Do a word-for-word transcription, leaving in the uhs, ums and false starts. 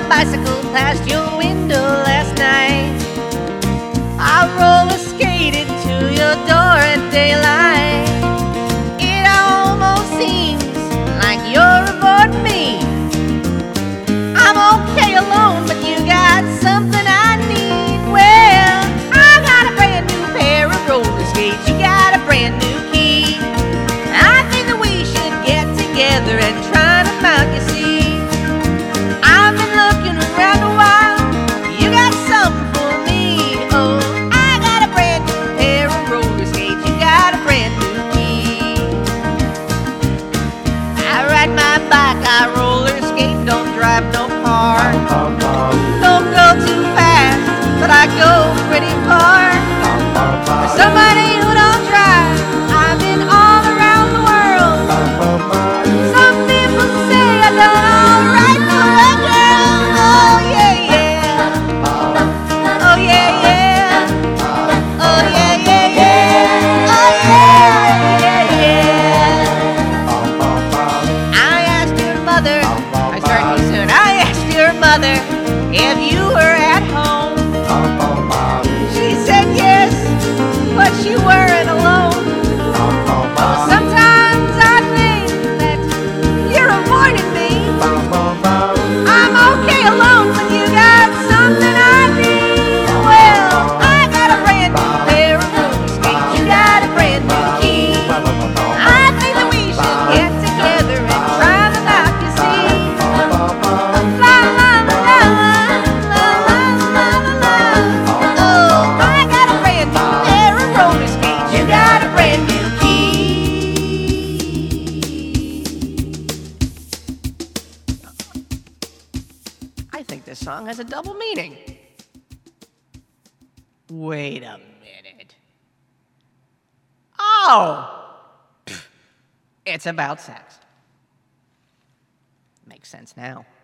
bicycle past your window last night. I roller skated to your door at daylight. It almost seems like you're avoiding me. I'm okay alone, but you got something I need. Well, I got a brand new pair of roller skates. You got a brand new key. I think that we should get together and try them out, you see. I've been looking around a while. You got something for me. Oh, I got a brand new pair of roller skates. You got a brand new key. I ride my bike, I roller skate, don't drive no car. Don't go too fast, but I go pretty far. For somebody who don't drive, I've been all around the world. Some people say I done all right for a girl. Oh yeah, yeah. Oh yeah, yeah. Oh yeah, yeah, yeah. Oh yeah, yeah, yeah. I asked your mother, I start too soon. I asked your mother if you were at home. She said yes, but she weren't alone. Oh, sometimes I think that you're avoiding me. I'm okay alone, but you got something I need. Well, I got a brand new pair of roller skates. You got a brand new key. I think that we should get together and try them out, you see. La la la la la la la la. Oh, I got a brand new pair of roller skates. You got a brand new key. I think this song has a double meaning. Wait a minute. Oh! It's about sex. Makes sense now.